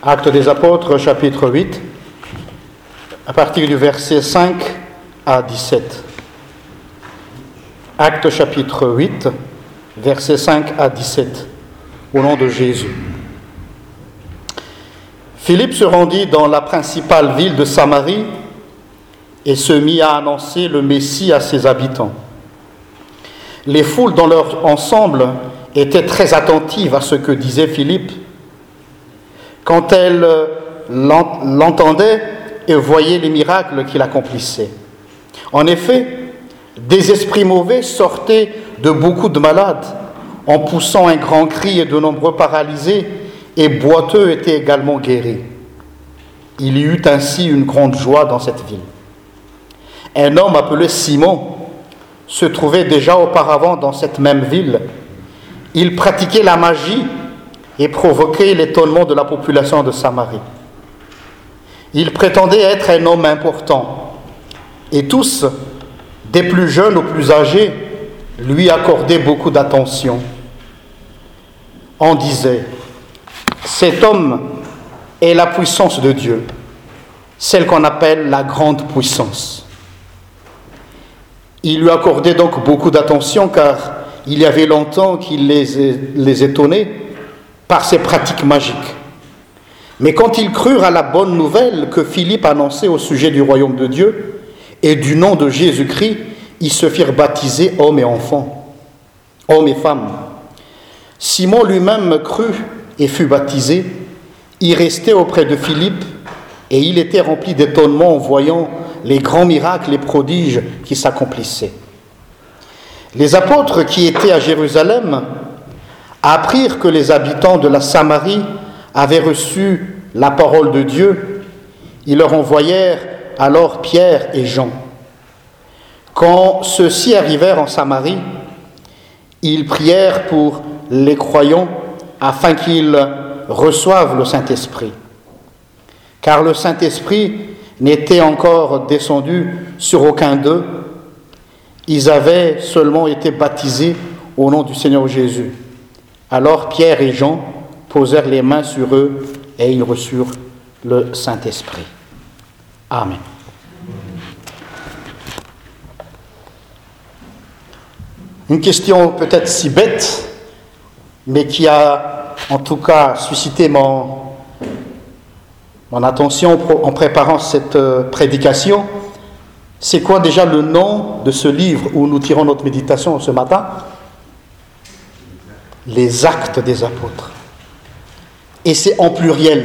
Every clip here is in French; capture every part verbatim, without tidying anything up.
Actes des Apôtres, chapitre huit, à partir du verset cinq à dix-sept. Actes chapitre huit, versets cinq à dix-sept, au nom de Jésus. Philippe se rendit dans la principale ville de Samarie et se mit à annoncer le Messie à ses habitants. Les foules dans leur ensemble étaient très attentives à ce que disait Philippe. Quand elles l'entendaient et voyaient les miracles qu'il accomplissait. En effet, des esprits mauvais sortaient de beaucoup de malades, en poussant un grand cri, et de nombreux paralysés et boiteux étaient également guéris. Il y eut ainsi une grande joie dans cette ville. Un homme appelé Simon se trouvait déjà auparavant dans cette même ville. Il pratiquait la magie et provoquait l'étonnement de la population de Samarie. Il prétendait être un homme important, et tous, des plus jeunes aux plus âgés, lui accordaient beaucoup d'attention. On disait, cet homme est la puissance de Dieu, celle qu'on appelle la grande puissance. Il lui accordait donc beaucoup d'attention, car il y avait longtemps qu'il les, les étonnait par ses pratiques magiques. Mais quand ils crurent à la bonne nouvelle que Philippe annonçait au sujet du royaume de Dieu et du nom de Jésus-Christ, ils se firent baptiser hommes et enfants, hommes et femmes. Simon lui-même crut et fut baptisé. Il restait auprès de Philippe et il était rempli d'étonnement en voyant les grands miracles et prodiges qui s'accomplissaient. Les apôtres qui étaient à Jérusalem apprirent que les habitants de la Samarie avaient reçu la parole de Dieu. Ils leur envoyèrent alors Pierre et Jean. Quand ceux-ci arrivèrent en Samarie, ils prièrent pour les croyants afin qu'ils reçoivent le Saint-Esprit. Car le Saint-Esprit n'était encore descendu sur aucun d'eux. Ils avaient seulement été baptisés au nom du Seigneur Jésus. Alors Pierre et Jean posèrent les mains sur eux et ils reçurent le Saint-Esprit. Amen. Une question peut-être si bête, mais qui a en tout cas suscité mon, mon attention en préparant cette prédication. C'est quoi déjà le nom de ce livre où nous tirons notre méditation ce matin ? Les Actes des Apôtres. Et c'est en pluriel.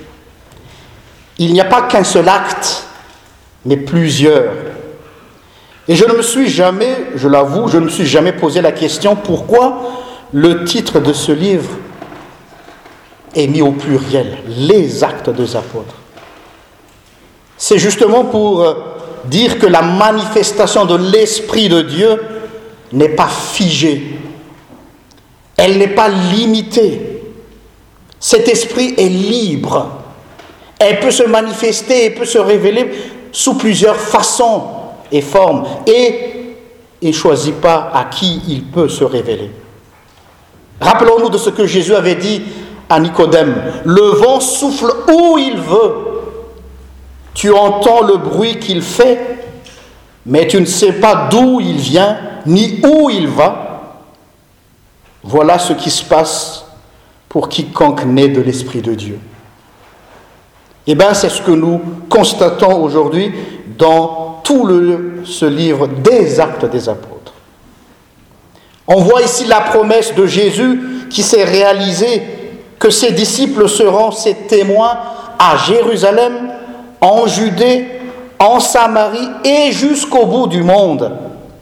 Il n'y a pas qu'un seul acte, mais plusieurs. Et je ne me suis jamais, je l'avoue, je ne me suis jamais posé la question pourquoi le titre de ce livre est mis au pluriel, les Actes des Apôtres. C'est justement pour dire que la manifestation de l'Esprit de Dieu n'est pas figée. Elle n'est pas limitée. Cet esprit est libre. Elle peut se manifester, elle peut se révéler sous plusieurs façons et formes. Et il ne choisit pas à qui il peut se révéler. Rappelons-nous de ce que Jésus avait dit à Nicodème. Le vent souffle où il veut. Tu entends le bruit qu'il fait, mais tu ne sais pas d'où il vient, ni où il va. Voilà ce qui se passe pour quiconque naît de l'Esprit de Dieu. Eh bien, c'est ce que nous constatons aujourd'hui dans tout le, ce livre des Actes des Apôtres. On voit ici la promesse de Jésus qui s'est réalisée, que ses disciples seront ses témoins à Jérusalem, en Judée, en Samarie et jusqu'au bout du monde.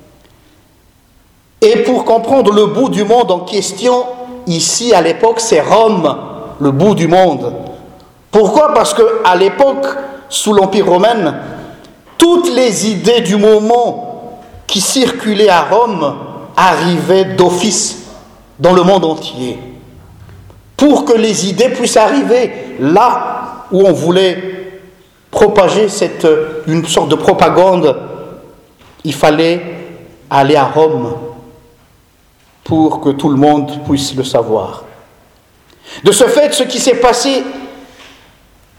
Et pour comprendre le bout du monde en question, ici à l'époque, c'est Rome, le bout du monde. Pourquoi ? Parce qu'à l'époque, sous l'Empire romain, toutes les idées du moment qui circulaient à Rome arrivaient d'office dans le monde entier. Pour que les idées puissent arriver là où on voulait propager cette, une sorte de propagande, il fallait aller à Rome pour que tout le monde puisse le savoir. De ce fait, ce qui s'est passé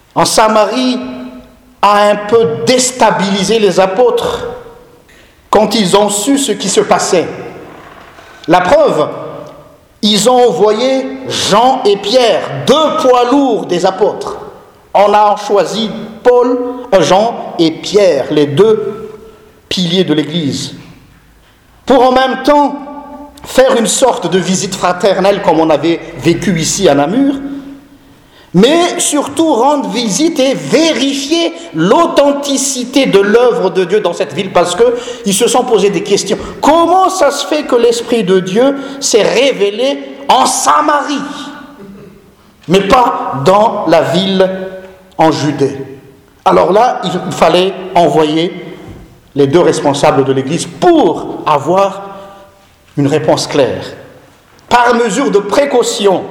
en Samarie a un peu déstabilisé les apôtres quand ils ont su ce qui se passait. La preuve, ils ont envoyé Jean et Pierre, deux poids lourds des apôtres. On a choisi Paul, Jean et Pierre, les deux piliers de l'Église, pour en même temps faire une sorte de visite fraternelle comme on avait vécu ici à Namur, mais surtout rendre visite et vérifier l'authenticité de l'œuvre de Dieu dans cette ville, parce qu'ils se sont posé des questions. Comment ça se fait que l'Esprit de Dieu s'est révélé en Samarie, mais pas dans la ville en Judée? Alors là, il fallait envoyer les deux responsables de l'Église pour avoir une réponse claire, par mesure de précaution.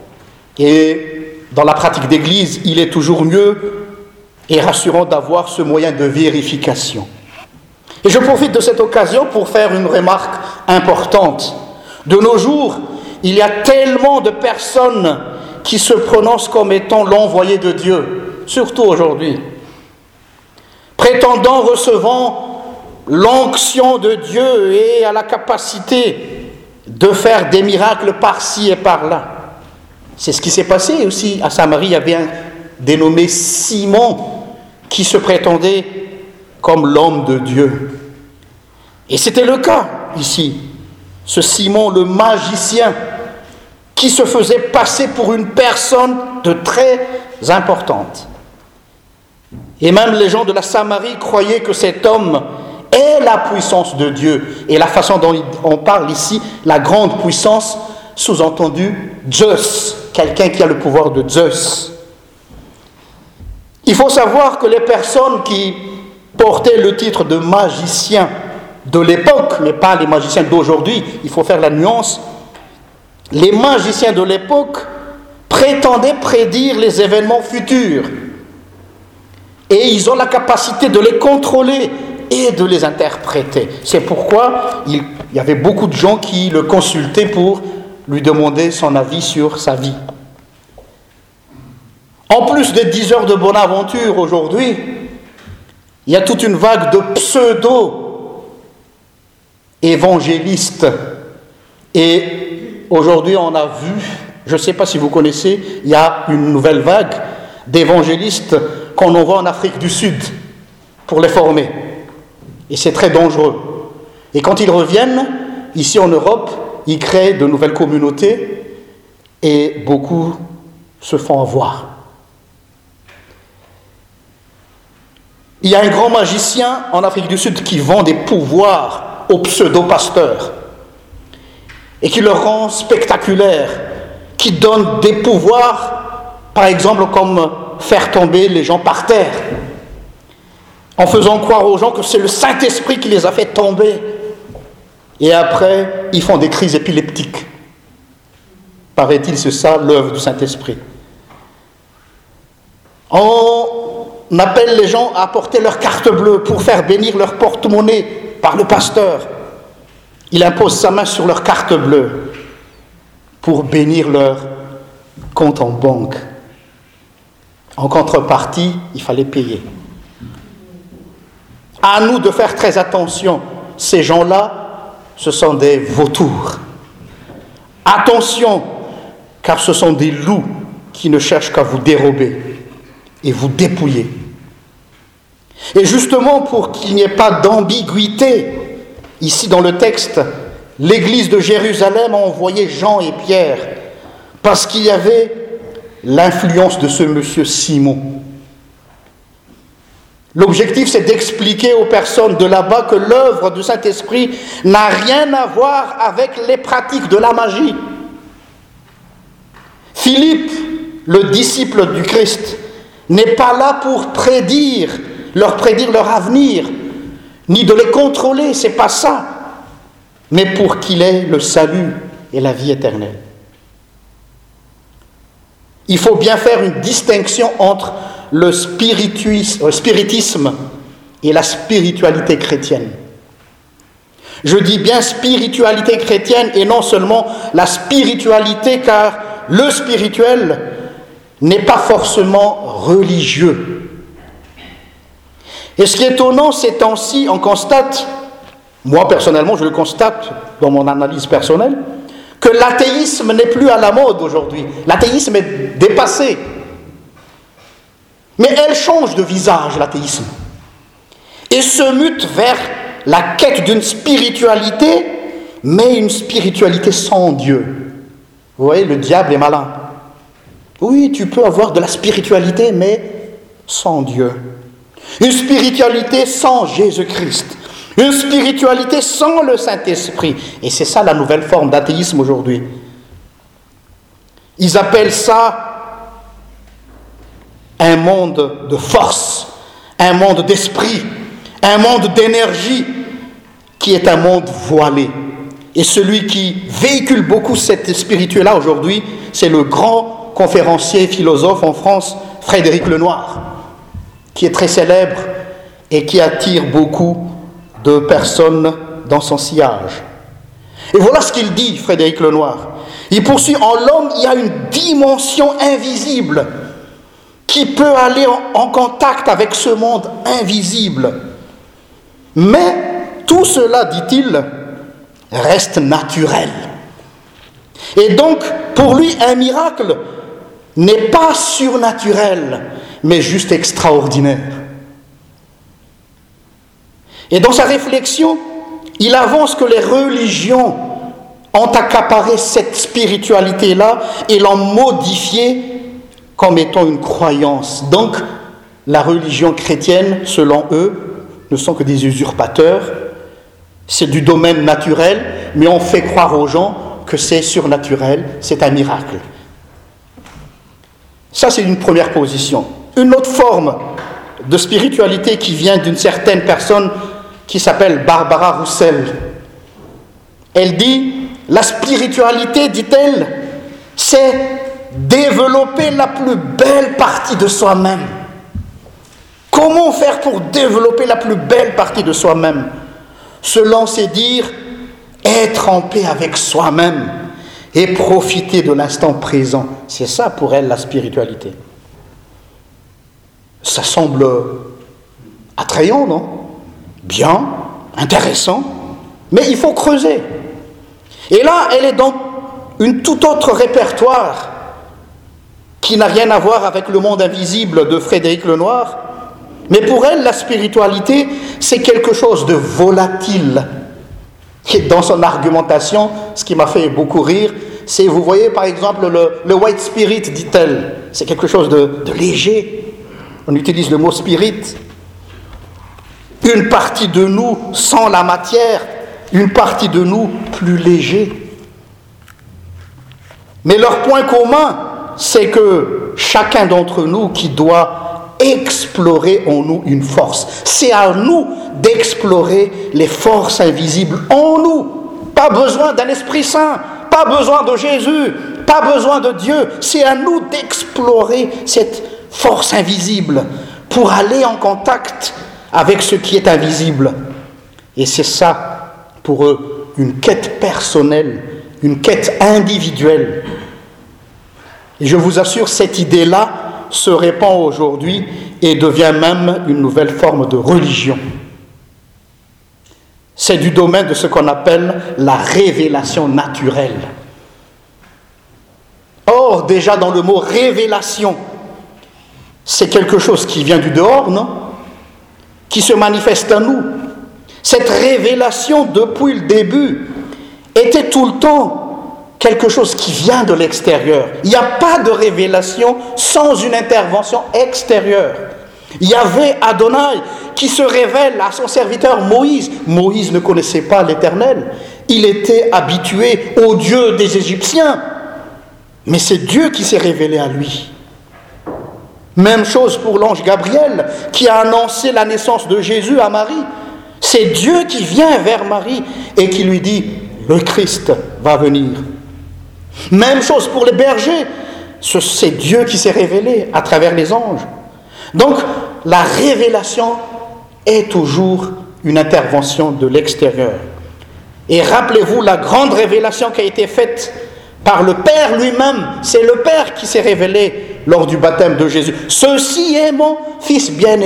Et dans la pratique d'Église, il est toujours mieux et rassurant d'avoir ce moyen de vérification. Et je profite de cette occasion pour faire une remarque importante. De nos jours, il y a tellement de personnes qui se prononcent comme étant l'envoyé de Dieu, surtout aujourd'hui, prétendant recevant l'onction de Dieu et à la capacité de faire des miracles par-ci et par-là. C'est ce qui s'est passé aussi à Samarie. Il y avait un dénommé Simon qui se prétendait comme l'homme de Dieu. Et c'était le cas ici. Ce Simon, le magicien, qui se faisait passer pour une personne de très importante. Et même les gens de la Samarie croyaient que cet homme est la puissance de Dieu. Et la façon dont on parle ici, la grande puissance, sous-entendu Zeus, quelqu'un qui a le pouvoir de Zeus. Il faut savoir que les personnes qui portaient le titre de magicien de l'époque, mais pas les magiciens d'aujourd'hui, il faut faire la nuance, les magiciens de l'époque prétendaient prédire les événements futurs. Et ils ont la capacité de les contrôler et de les interpréter. C'est pourquoi il y avait beaucoup de gens qui le consultaient pour lui demander son avis sur sa vie. En plus des dix heures de bonne aventure aujourd'hui, il y a toute une vague de pseudo-évangélistes. Et aujourd'hui, on a vu, je ne sais pas si vous connaissez, il y a une nouvelle vague d'évangélistes qu'on envoie en Afrique du Sud pour les former. Et c'est très dangereux. Et quand ils reviennent, ici en Europe, ils créent de nouvelles communautés et beaucoup se font avoir. Il y a un grand magicien en Afrique du Sud qui vend des pouvoirs aux pseudo-pasteurs et qui leur rend spectaculaires, qui donne des pouvoirs, par exemple comme faire tomber les gens par terre, en faisant croire aux gens que c'est le Saint-Esprit qui les a fait tomber. Et après, ils font des crises épileptiques. Paraît-il, c'est ça l'œuvre du Saint-Esprit. On appelle les gens à apporter leur carte bleue pour faire bénir leur porte-monnaie par le pasteur. Il impose sa main sur leur carte bleue pour bénir leur compte en banque. En contrepartie, il fallait payer. À nous de faire très attention. Ces gens-là, ce sont des vautours. Attention, car ce sont des loups qui ne cherchent qu'à vous dérober et vous dépouiller. Et justement, pour qu'il n'y ait pas d'ambiguïté, ici dans le texte, l'église de Jérusalem a envoyé Jean et Pierre, parce qu'il y avait l'influence de ce monsieur Simon. L'objectif, c'est d'expliquer aux personnes de là-bas que l'œuvre du Saint-Esprit n'a rien à voir avec les pratiques de la magie. Philippe, le disciple du Christ, n'est pas là pour prédire, leur prédire leur avenir, ni de les contrôler, c'est pas ça, mais pour qu'il ait le salut et la vie éternelle. Il faut bien faire une distinction entre le spiritisme et la spiritualité chrétienne. Je dis bien spiritualité chrétienne et non seulement la spiritualité, car le spirituel n'est pas forcément religieux. Et ce qui est étonnant ces temps-ci, on constate, moi personnellement je le constate dans mon analyse personnelle, que l'athéisme n'est plus à la mode aujourd'hui. L'athéisme est dépassé. Mais elle change de visage, l'athéisme, et se mute vers la quête d'une spiritualité, mais une spiritualité sans Dieu. Vous voyez, le diable est malin. Oui, tu peux avoir de la spiritualité, mais sans Dieu. Une spiritualité sans Jésus-Christ. Une spiritualité sans le Saint-Esprit. Et c'est ça la nouvelle forme d'athéisme aujourd'hui. Ils appellent ça un monde de force, un monde d'esprit, un monde d'énergie, qui est un monde voilé. Et celui qui véhicule beaucoup cette spiritualité-là aujourd'hui, c'est le grand conférencier philosophe en France, Frédéric Lenoir, qui est très célèbre et qui attire beaucoup de personnes dans son sillage. Et voilà ce qu'il dit, Frédéric Lenoir. Il poursuit: en l'homme, il y a une dimension invisible qui peut aller en, en contact avec ce monde invisible. Mais tout cela, dit-il, reste naturel. Et donc, pour lui, un miracle n'est pas surnaturel, mais juste extraordinaire. Et dans sa réflexion, il avance que les religions ont accaparé cette spiritualité-là et l'ont modifiée comme étant une croyance. Donc, la religion chrétienne, selon eux, ne sont que des usurpateurs. C'est du domaine naturel, mais on fait croire aux gens que c'est surnaturel, c'est un miracle. Ça, c'est une première position. Une autre forme de spiritualité qui vient d'une certaine personne qui s'appelle Barbara Roussel. Elle dit: la spiritualité, dit-elle, c'est développer la plus belle partie de soi-même. Comment faire pour développer la plus belle partie de soi-même? Selon ses dires, être en paix avec soi-même et profiter de l'instant présent. C'est ça pour elle la spiritualité. Ça semble attrayant, non? Bien, intéressant, mais il faut creuser. Et là, elle est dans une tout autre répertoire qui n'a rien à voir avec le monde invisible de Frédéric Lenoir. Mais pour elle, la spiritualité, c'est quelque chose de volatile. Et dans son argumentation, ce qui m'a fait beaucoup rire, c'est, vous voyez par exemple, le, le white spirit, dit-elle, c'est quelque chose de, de léger. On utilise le mot spirit. Une partie de nous sans la matière, une partie de nous plus léger. Mais leur point commun, c'est que chacun d'entre nous qui doit explorer en nous une force. C'est à nous d'explorer les forces invisibles en nous. Pas besoin d'un Esprit Saint, pas besoin de Jésus, pas besoin de Dieu. C'est à nous d'explorer cette force invisible pour aller en contact avec ce qui est invisible. Et c'est ça, pour eux, une quête personnelle, une quête individuelle. Et je vous assure, cette idée-là se répand aujourd'hui et devient même une nouvelle forme de religion. C'est du domaine de ce qu'on appelle la révélation naturelle. Or, déjà dans le mot révélation, c'est quelque chose qui vient du dehors, non? Qui se manifeste à nous. Cette révélation, depuis le début, était tout le temps quelque chose qui vient de l'extérieur. Il n'y a pas de révélation sans une intervention extérieure. Il y avait Adonai qui se révèle à son serviteur Moïse. Moïse ne connaissait pas l'Éternel. Il était habitué au Dieu des Égyptiens. Mais c'est Dieu qui s'est révélé à lui. Même chose pour l'ange Gabriel qui a annoncé la naissance de Jésus à Marie. C'est Dieu qui vient vers Marie et qui lui dit: le Christ va venir. Même chose pour les bergers. C'est Dieu qui s'est révélé à travers les anges. Donc, la révélation est toujours une intervention de l'extérieur. Et rappelez-vous la grande révélation qui a été faite par le Père lui-même. C'est le Père qui s'est révélé lors du baptême de Jésus. « Ceci est mon Fils bien-aimé ».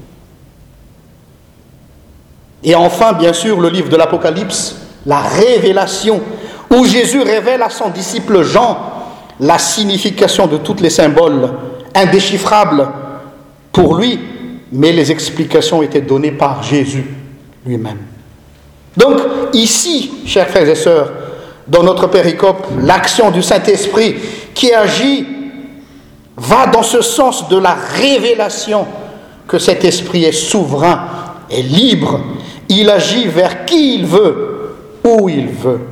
Et enfin, bien sûr, le livre de l'Apocalypse, la révélation, où Jésus révèle à son disciple Jean la signification de tous les symboles indéchiffrables pour lui, mais les explications étaient données par Jésus lui-même. Donc, ici, chers frères et sœurs, dans notre péricope, l'action du Saint-Esprit qui agit va dans ce sens de la révélation que cet esprit est souverain et libre. Il agit vers qui il veut, où il veut.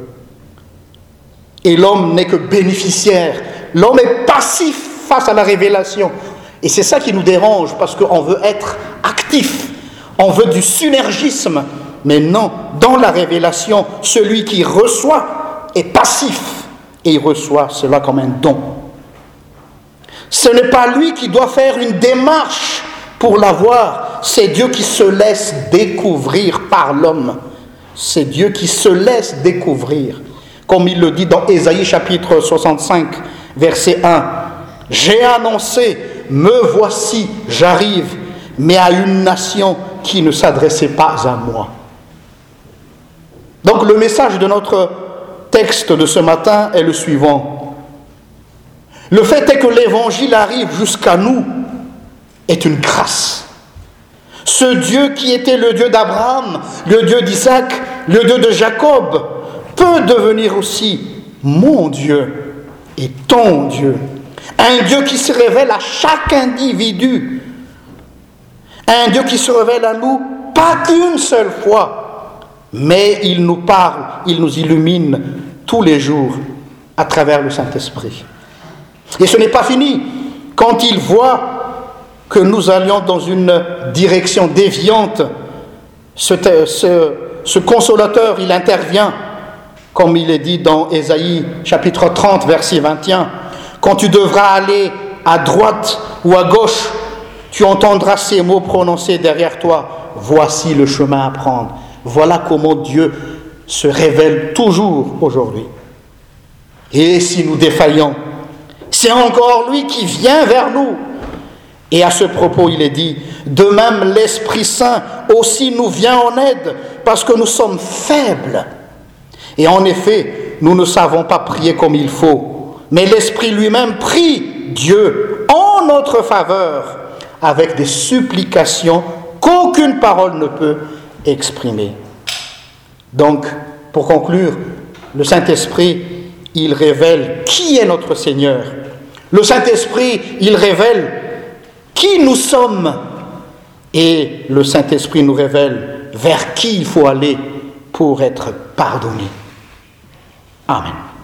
Et l'homme n'est que bénéficiaire. L'homme est passif face à la révélation. Et c'est ça qui nous dérange, parce qu'on veut être actif. On veut du synergisme. Mais non, dans la révélation, celui qui reçoit est passif. Et il reçoit cela comme un don. Ce n'est pas lui qui doit faire une démarche pour l'avoir. C'est Dieu qui se laisse découvrir par l'homme. C'est Dieu qui se laisse découvrir. Comme il le dit dans Ésaïe chapitre soixante-cinq, verset un. « J'ai annoncé, me voici, j'arrive, mais à une nation qui ne s'adressait pas à moi. » Donc le message de notre texte de ce matin est le suivant. Le fait est que l'évangile arrive jusqu'à nous est une grâce. Ce Dieu qui était le Dieu d'Abraham, le Dieu d'Isaac, le Dieu de Jacob, peut devenir aussi mon Dieu et ton Dieu. Un Dieu qui se révèle à chaque individu. Un Dieu qui se révèle à nous, pas qu'une seule fois, mais il nous parle, il nous illumine tous les jours à travers le Saint-Esprit. Et ce n'est pas fini. Quand il voit que nous allions dans une direction déviante, ce, ce, ce consolateur, il intervient, comme il est dit dans Ésaïe chapitre trente, verset vingt et un. Quand tu devras aller à droite ou à gauche, tu entendras ces mots prononcés derrière toi. Voici le chemin à prendre. Voilà comment Dieu se révèle toujours aujourd'hui. Et si nous défaillons, c'est encore lui qui vient vers nous. Et à ce propos, il est dit, de même l'Esprit Saint aussi nous vient en aide, parce que nous sommes faibles. Et en effet, nous ne savons pas prier comme il faut. Mais l'Esprit lui-même prie Dieu en notre faveur, avec des supplications qu'aucune parole ne peut exprimer. Donc, pour conclure, le Saint-Esprit, il révèle qui est notre Seigneur. Le Saint-Esprit, il révèle qui nous sommes. Et le Saint-Esprit nous révèle vers qui il faut aller pour être pardonné. Amen.